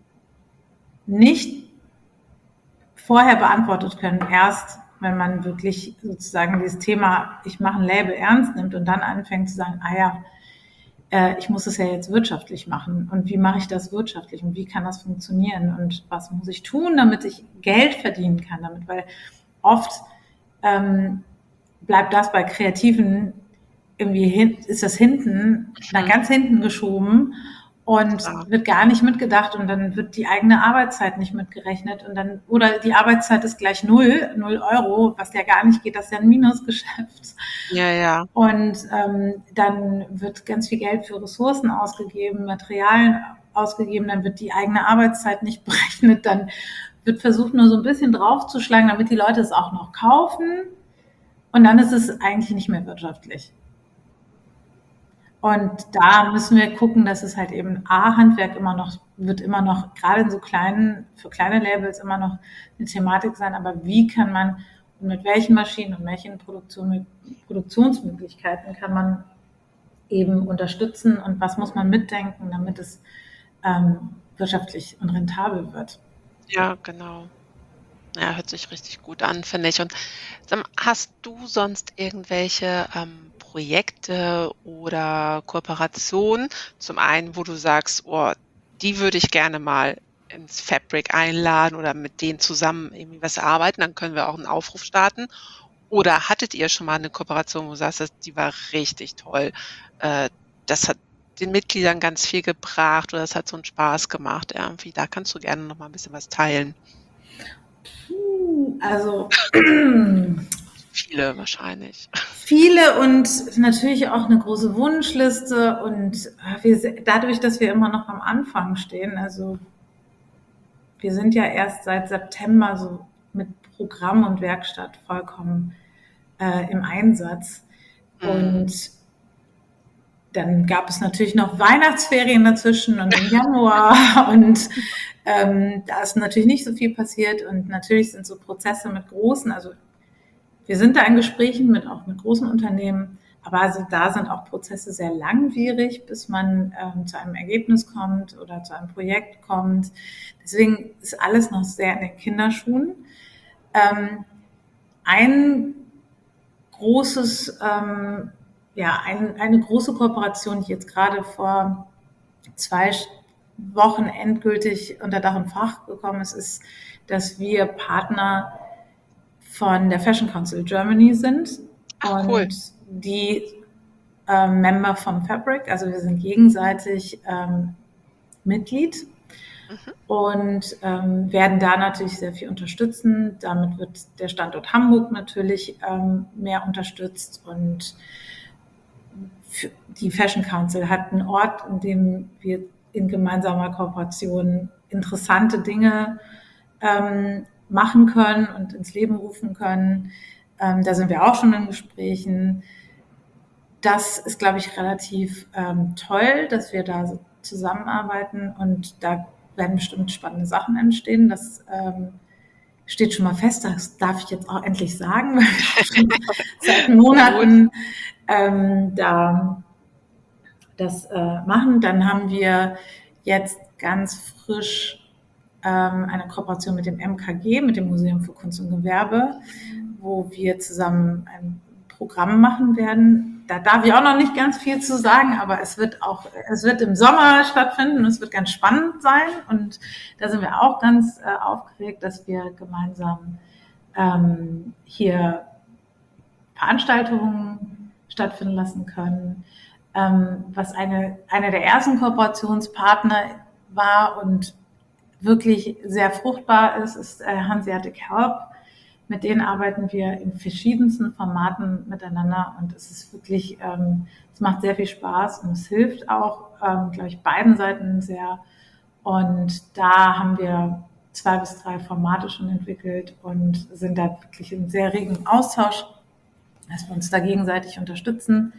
nicht vorher beantwortet können, erst wenn man wirklich sozusagen dieses Thema, ich mache ein Label ernst nimmt und dann anfängt zu sagen, ich muss es ja jetzt wirtschaftlich machen und wie mache ich das wirtschaftlich und wie kann das funktionieren und was muss ich tun, damit ich Geld verdienen kann damit, weil oft bleibt das bei Kreativen irgendwie ist das ganz hinten geschoben und wird gar nicht mitgedacht und dann wird die eigene Arbeitszeit nicht mitgerechnet und dann, oder die Arbeitszeit ist gleich 0 Euro, was ja gar nicht geht, das ist ja ein Minusgeschäft. Ja. Und dann wird ganz viel Geld für Ressourcen ausgegeben, Materialien ausgegeben, dann wird die eigene Arbeitszeit nicht berechnet, dann wird versucht, nur so ein bisschen draufzuschlagen, damit die Leute es auch noch kaufen und dann ist es eigentlich nicht mehr wirtschaftlich. Und da müssen wir gucken, dass es halt eben Handwerk wird immer noch, gerade in so für kleine Labels immer noch eine Thematik sein, aber wie kann man und mit welchen Maschinen und welchen Produktionsmöglichkeiten kann man eben unterstützen und was muss man mitdenken, damit es wirtschaftlich und rentabel wird. Ja, genau. Ja, hört sich richtig gut an, finde ich. Und hast du sonst irgendwelche Projekte oder Kooperationen, zum einen, wo du sagst, oh, die würde ich gerne mal ins Fabric einladen oder mit denen zusammen irgendwie was arbeiten, dann können wir auch einen Aufruf starten. Oder hattet ihr schon mal eine Kooperation, wo du sagst, die war richtig toll, das hat den Mitgliedern ganz viel gebracht oder es hat so einen Spaß gemacht irgendwie? Da kannst du gerne noch mal ein bisschen was teilen. Also Viele wahrscheinlich. viele und natürlich auch eine große Wunschliste und dadurch, dass wir immer noch am Anfang stehen, also wir sind ja erst seit September so mit Programm und Werkstatt vollkommen im Einsatz. Und dann gab es natürlich noch Weihnachtsferien dazwischen und im Januar und da ist natürlich nicht so viel passiert und natürlich sind so Prozesse mit großen, also wir sind da in Gesprächen auch mit großen Unternehmen, aber also da sind auch Prozesse sehr langwierig, bis man zu einem Ergebnis kommt oder zu einem Projekt kommt. Deswegen ist alles noch sehr in den Kinderschuhen. Ein großes, eine große Kooperation, die jetzt gerade vor 2 Wochen endgültig unter Dach und Fach gekommen ist, ist, dass wir Partner von der Fashion Council Germany sind. Ach, cool. Und die Member vom Fabric, also wir sind gegenseitig Mitglied und werden da natürlich sehr viel unterstützen. Damit wird der Standort Hamburg natürlich mehr unterstützt und die Fashion Council hat einen Ort, in dem wir in gemeinsamer Kooperation interessante Dinge machen können und ins Leben rufen können. Da sind wir auch schon in Gesprächen. Das ist, glaube ich, relativ toll, dass wir da so zusammenarbeiten und da werden bestimmt spannende Sachen entstehen. Das steht schon mal fest, das darf ich jetzt auch endlich sagen, weil wir schon seit Monaten da das machen. Dann haben wir jetzt ganz frisch eine Kooperation mit dem MKG, mit dem Museum für Kunst und Gewerbe, wo wir zusammen ein Programm machen werden. Da darf ich auch noch nicht ganz viel zu sagen, aber es wird im Sommer stattfinden und es wird ganz spannend sein. Und da sind wir auch ganz aufgeregt, dass wir gemeinsam hier Veranstaltungen stattfinden lassen können. Was eine der ersten Kooperationspartner war und wirklich sehr fruchtbar ist Hanseatic Help. Mit denen arbeiten wir in verschiedensten Formaten miteinander und es ist wirklich, es macht sehr viel Spaß und es hilft auch, glaube ich, beiden Seiten sehr. Und da haben wir 2 bis 3 Formate schon entwickelt und sind da wirklich in sehr regem Austausch, dass wir uns da gegenseitig unterstützen.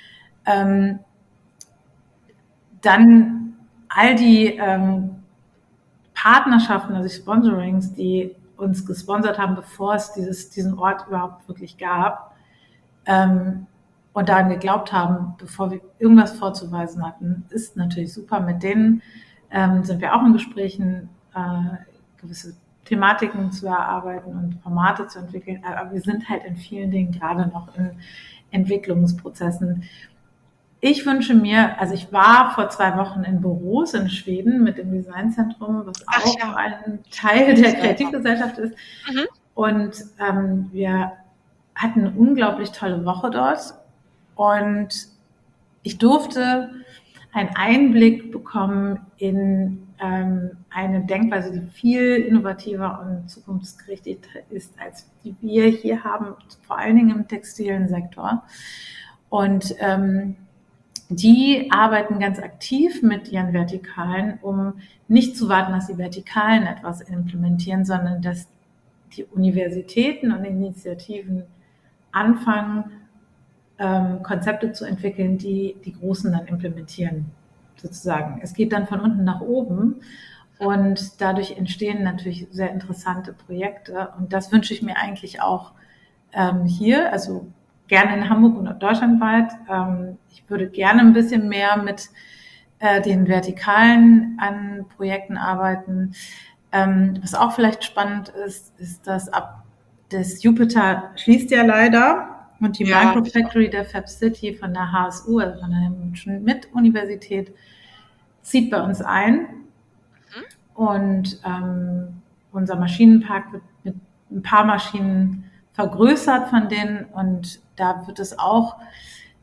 Dann all die Partnerschaften, also die Sponsorings, die uns gesponsert haben, bevor es diesen Ort überhaupt wirklich gab und daran geglaubt haben, bevor wir irgendwas vorzuweisen hatten, ist natürlich super. Mit denen sind wir auch in Gesprächen, gewisse Thematiken zu erarbeiten und Formate zu entwickeln. Aber wir sind halt in vielen Dingen gerade noch in Entwicklungsprozessen. Ich wünsche mir, also ich war vor 2 Wochen in Büros in Schweden mit dem Designzentrum, was auch ein Teil der Kreativgesellschaft ist. Und wir hatten eine unglaublich tolle Woche dort. Und ich durfte einen Einblick bekommen in eine Denkweise, die viel innovativer und zukunftsgerichtet ist, als die wir hier haben, vor allen Dingen im textilen Sektor. Und die arbeiten ganz aktiv mit ihren Vertikalen, um nicht zu warten, dass die Vertikalen etwas implementieren, sondern dass die Universitäten und Initiativen anfangen, Konzepte zu entwickeln, die die Großen dann implementieren, sozusagen. Es geht dann von unten nach oben und dadurch entstehen natürlich sehr interessante Projekte und das wünsche ich mir eigentlich auch hier, also gerne in Hamburg und deutschlandweit. Ich würde gerne ein bisschen mehr mit den Vertikalen an Projekten arbeiten. Was auch vielleicht spannend ist, dass das Jupiter schließt ja leider und die Microfactory der Fab City von der HSU, also von der Schmidt-Universität, zieht bei uns ein. Und unser Maschinenpark wird mit ein paar Maschinen vergrößert von denen und da wird es auch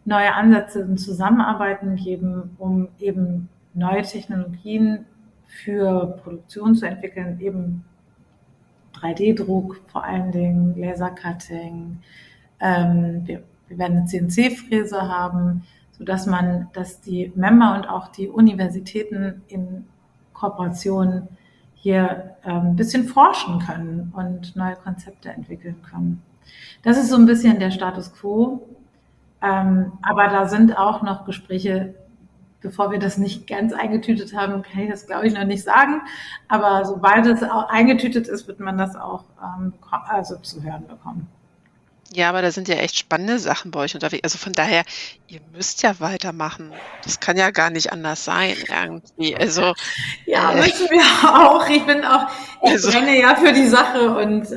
neue Ansätze und Zusammenarbeiten geben, um eben neue Technologien für Produktion zu entwickeln, eben 3D-Druck, vor allen Dingen Lasercutting. Wir werden eine CNC-Fräse haben, sodass dass die Member und auch die Universitäten in Kooperation hier ein bisschen forschen können und neue Konzepte entwickeln können. Das ist so ein bisschen der Status quo. Aber da sind auch noch Gespräche, bevor wir das nicht ganz eingetütet haben, kann ich das, glaube ich, noch nicht sagen. Aber sobald es auch eingetütet ist, wird man das auch zu hören bekommen. Ja, aber da sind ja echt spannende Sachen bei euch unterwegs. Also von daher, ihr müsst ja weitermachen. Das kann ja gar nicht anders sein irgendwie. Also Ja, müssen wir auch. Ich brenne ja für die Sache und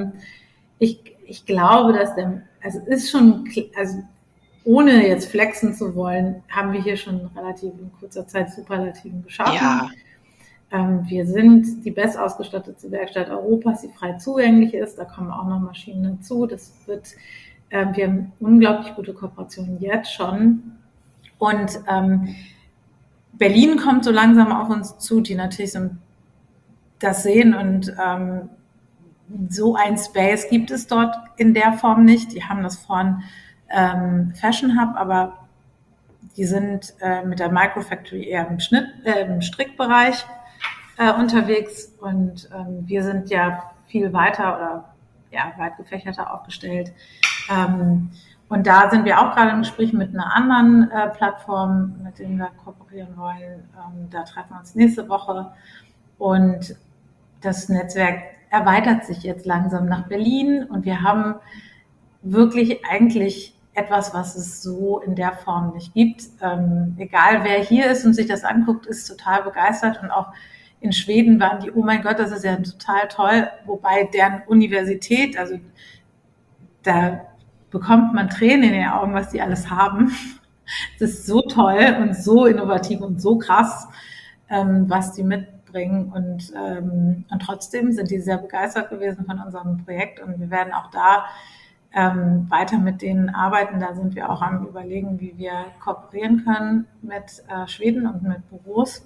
ich glaube, dass also ist schon, also ohne jetzt flexen zu wollen, haben wir hier schon relativ in kurzer Zeit Superlativen geschaffen. ja, Wir sind die bestausgestattete Werkstatt Europas, die frei zugänglich ist. Da kommen auch noch Maschinen dazu. Wir haben unglaublich gute Kooperationen jetzt schon. Und Berlin kommt so langsam auf uns zu, die natürlich das sehen und so ein Space gibt es dort in der Form nicht. Die haben das vorhin Fashion Hub, aber die sind mit der Microfactory eher im Strickbereich unterwegs und wir sind ja viel weiter oder ja, weit gefächerter aufgestellt. Und da sind wir auch gerade im Gespräch mit einer anderen Plattform, mit denen wir kooperieren wollen. Da treffen wir uns nächste Woche und das Netzwerk erweitert sich jetzt langsam nach Berlin und wir haben wirklich eigentlich etwas, was es so in der Form nicht gibt. Egal wer hier ist und sich das anguckt, ist total begeistert und auch in Schweden waren die, oh mein Gott, das ist ja total toll, wobei deren Universität, also da bekommt man Tränen in den Augen, was die alles haben. Das ist so toll und so innovativ und so krass, was die mitbringen und trotzdem sind die sehr begeistert gewesen von unserem Projekt und wir werden auch da weiter mit denen arbeiten. Da sind wir auch am Überlegen, wie wir kooperieren können mit Schweden und mit Büros.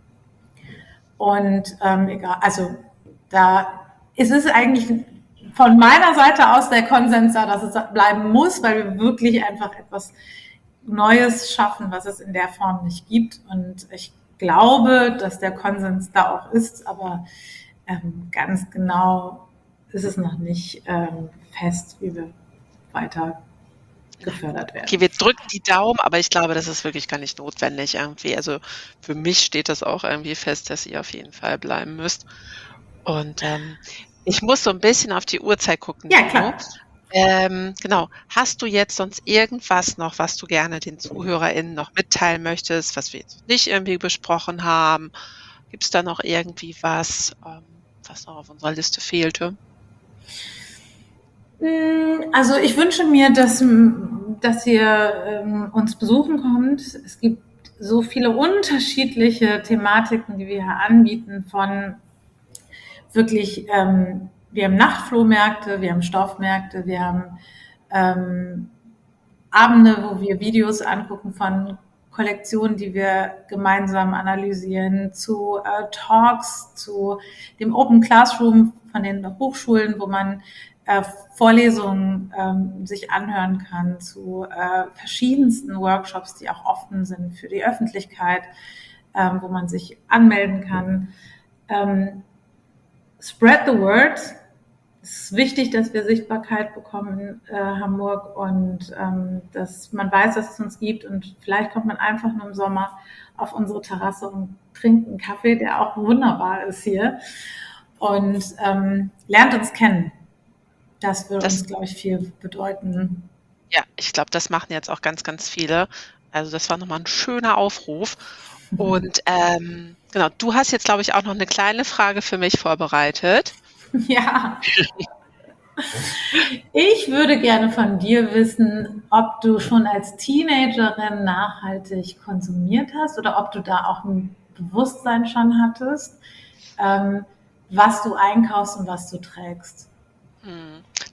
Und egal, also da ist es eigentlich von meiner Seite aus der Konsens da, dass es bleiben muss, weil wir wirklich einfach etwas Neues schaffen, was es in der Form nicht gibt. Und ich glaube, dass der Konsens da auch ist, aber ganz genau ist es noch nicht fest, wie wir weiter gefördert werden. Okay, wir drücken die Daumen, aber ich glaube, das ist wirklich gar nicht notwendig irgendwie. Also für mich steht das auch irgendwie fest, dass ihr auf jeden Fall bleiben müsst. Und ich muss so ein bisschen auf die Uhrzeit gucken. Ja, klar. Genau. Hast du jetzt sonst irgendwas noch, was du gerne den ZuhörerInnen noch mitteilen möchtest, was wir jetzt nicht irgendwie besprochen haben? Gibt es da noch irgendwie was noch auf unserer Liste fehlte? Also ich wünsche mir, dass ihr uns besuchen kommt. Es gibt so viele unterschiedliche Thematiken, die wir hier anbieten, von wirklich, wir haben Nachtflohmärkte, wir haben Stoffmärkte, wir haben Abende, wo wir Videos angucken von Kollektionen, die wir gemeinsam analysieren, zu Talks, zu dem Open Classroom von den Hochschulen, wo man Vorlesungen sich anhören kann, zu verschiedensten Workshops, die auch offen sind für die Öffentlichkeit, wo man sich anmelden kann. Spread the word. Es ist wichtig, dass wir Sichtbarkeit bekommen in Hamburg und dass man weiß, dass es uns gibt und vielleicht kommt man einfach nur im Sommer auf unsere Terrasse und trinkt einen Kaffee, der auch wunderbar ist hier und lernt uns kennen. Das würde uns, glaube ich, viel bedeuten. Ja, ich glaube, das machen jetzt auch ganz, ganz viele. Also das war nochmal ein schöner Aufruf. Und genau, du hast jetzt, glaube ich, auch noch eine kleine Frage für mich vorbereitet. Ja. Ich würde gerne von dir wissen, ob du schon als Teenagerin nachhaltig konsumiert hast oder ob du da auch ein Bewusstsein schon hattest, was du einkaufst und was du trägst.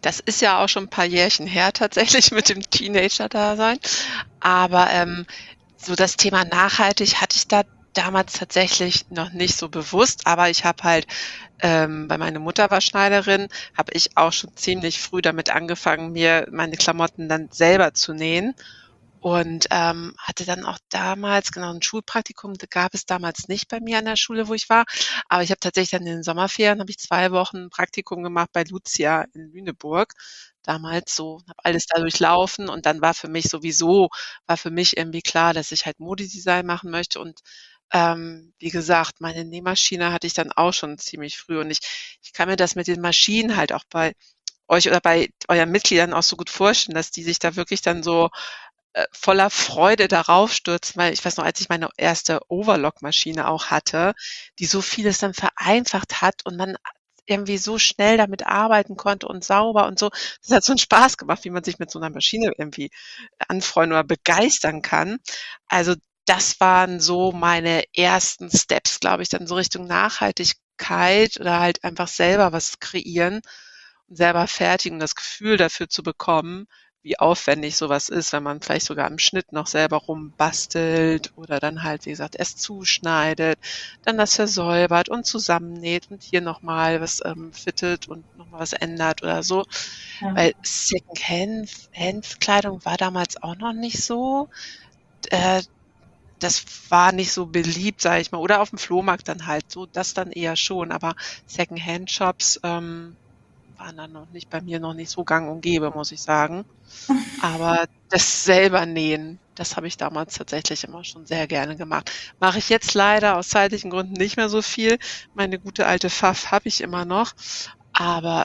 Das ist ja auch schon ein paar Jährchen her tatsächlich mit dem Teenager-Dasein. Aber, so das Thema nachhaltig hatte ich da damals tatsächlich noch nicht so bewusst, aber ich habe halt, weil meine Mutter war Schneiderin, habe ich auch schon ziemlich früh damit angefangen, mir meine Klamotten dann selber zu nähen. Und, hatte dann auch damals genau 'n Schulpraktikum, gab es damals nicht bei mir an der Schule, wo ich war. Aber ich habe tatsächlich dann in den Sommerferien habe ich 2 Wochen Praktikum gemacht bei Lucia in Lüneburg damals so, habe alles da durchlaufen und dann war für mich irgendwie klar, dass ich halt Modedesign machen möchte und, wie gesagt, meine Nähmaschine hatte ich dann auch schon ziemlich früh und ich kann mir das mit den Maschinen halt auch bei euch oder bei euren Mitgliedern auch so gut vorstellen, dass die sich da wirklich dann so voller Freude darauf stürzen, weil ich weiß noch, als ich meine erste Overlock-Maschine auch hatte, die so vieles dann vereinfacht hat und man irgendwie so schnell damit arbeiten konnte und sauber und so. Das hat so 'n Spaß gemacht, wie man sich mit so 'ner Maschine irgendwie anfreunden oder begeistern kann. Also, das waren so meine ersten Steps, glaube ich, dann so Richtung Nachhaltigkeit oder halt einfach selber was kreieren und selber fertigen, das Gefühl dafür zu bekommen, wie aufwendig so was ist, wenn man vielleicht sogar am Schnitt noch selber rumbastelt oder dann halt, wie gesagt, erst zuschneidet, dann das versäubert und zusammennäht und hier noch mal was, fittet und noch mal was ändert oder so. Ja. Weil Secondhand-Kleidung war damals auch noch nicht so. Äh, Das war nicht so beliebt, sage ich mal. Oder aufm Flohmarkt dann halt so, das dann eher schon. Aber Secondhand-Shops, waren dann noch nicht so gang und gäbe, muss ich sagen. Aber das selber Nähen, das habe ich damals tatsächlich immer schon sehr gerne gemacht. Mache ich jetzt leider aus zeitlichen Gründen nicht mehr so viel. Meine gute alte Pfaff habe ich immer noch. Aber,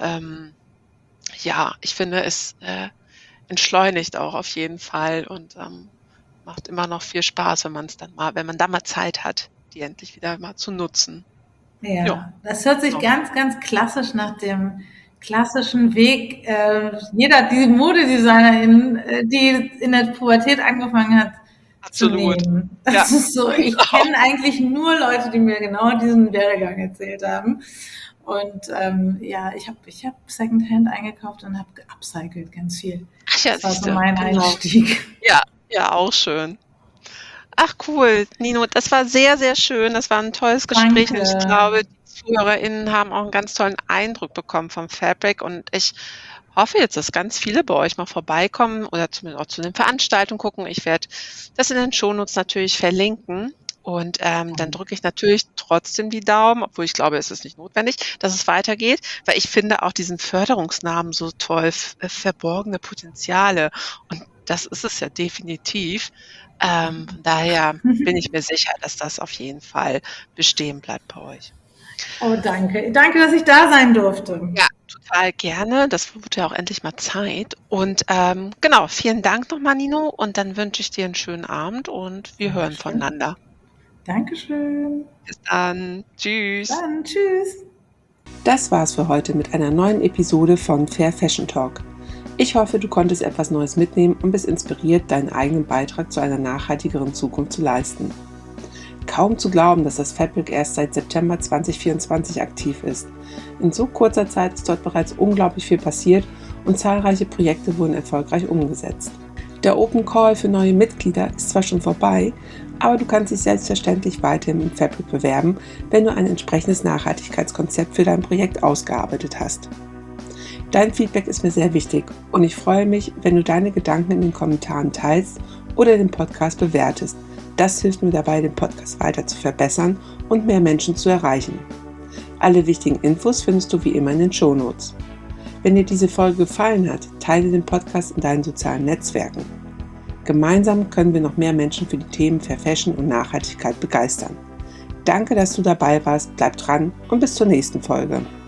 ja, ich finde, es, entschleunigt auch auf jeden Fall und, macht immer noch viel Spaß, wenn man da mal Zeit hat, die endlich wieder mal zu nutzen. Ja, Ja, das hört sich genau. ganz, ganz klassisch nach dem klassischen Weg, die Modedesignerin, die in der Pubertät angefangen hat zu Absolut. nähen. Ja, Das ist so, ich genau. kenne eigentlich nur Leute, die mir genau diesen Werdegang erzählt haben. Und ja, ich hab Secondhand eingekauft und habe geupcycelt ganz viel. Ach ja, Das war so siehste, mein genau. Einstieg. Ja, ja, auch schön. Ach cool, Nino, das war sehr, sehr schön. Das war 'n tolles Gespräch und ich Danke. glaube, die ZuhörerInnen haben auch 'n ganz tollen Eindruck bekommen vom Fabric und ich hoffe jetzt, dass ganz viele bei euch mal vorbeikommen oder zumindest auch zu den Veranstaltungen gucken. Ich werde das in den Shownotes natürlich verlinken und, dann drücke ich natürlich trotzdem die Daumen, obwohl ich glaube, es ist nicht notwendig, dass es weitergeht, weil ich finde auch diesen Förderungsnamen so toll, verborgene Potenziale und das ist es ja definitiv. Von daher bin ich mir sicher, dass das auf jeden Fall bestehen bleibt bei euch. Oh, danke. Danke, dass ich da sein durfte. Ja, total gerne. Das wird ja auch endlich mal Zeit. Und genau, vielen Dank nochmal, Nino. Und dann wünsche ich dir einen schönen Abend und wir hören Dankeschön. voneinander. Dankeschön. Bis dann. Bis Tschüss. dann. Tschüss. Das war's für heute mit einer neuen Episode von Fair Fashion Talk. Ich hoffe, du konntest etwas Neues mitnehmen und bist inspiriert, deinen eigenen Beitrag zu einer nachhaltigeren Zukunft zu leisten. Kaum zu glauben, dass das Fabric erst seit September 2024 aktiv ist. In so kurzer Zeit ist dort bereits unglaublich viel passiert und zahlreiche Projekte wurden erfolgreich umgesetzt. Der Open Call für neue Mitglieder ist zwar schon vorbei, aber du kannst dich selbstverständlich weiterhin im Fabric bewerben, wenn du ein entsprechendes Nachhaltigkeitskonzept für dein Projekt ausgearbeitet hast. Dein Feedback ist mir sehr wichtig und ich freue mich, wenn du deine Gedanken in den Kommentaren teilst oder den Podcast bewertest. Das hilft mir dabei, den Podcast weiter zu verbessern und mehr Menschen zu erreichen. Alle wichtigen Infos findest du wie immer in den Shownotes. Wenn dir diese Folge gefallen hat, teile den Podcast in deinen sozialen Netzwerken. Gemeinsam können wir noch mehr Menschen für die Themen Fair Fashion und Nachhaltigkeit begeistern. Danke, dass du dabei warst, bleib dran und bis zur nächsten Folge.